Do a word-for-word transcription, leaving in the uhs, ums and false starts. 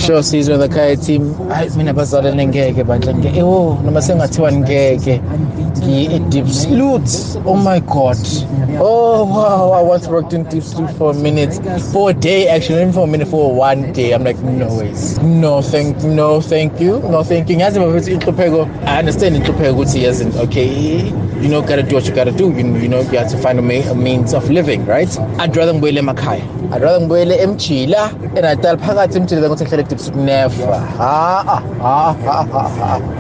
sure sizwe the Khaya team. Hayi mina bazalane ngeke bandla ngeke. Oh noma sengathiwa ngeke. Ngi Deep Sleuth. Oh my god. Oh wow, I once worked in Deep Sleuth for a minute. For a day actually, not even for a minute, for one day. I'm like, no ways. No thank no thank you. No thank you. Ngazi bafuthi inhlupheko. I understand inhlupheko ukuthi yes, okay. You know, gotta do what you gotta do. You, you know, you have to find a, ma- a means of living, right? I'd rather ngibuyele emakhaya. I'd rather ngibuyele eMjila. And I tell phakathi eMjila ukuthi ngihlele Deep Sleuth never. Ah ah ah ah ah.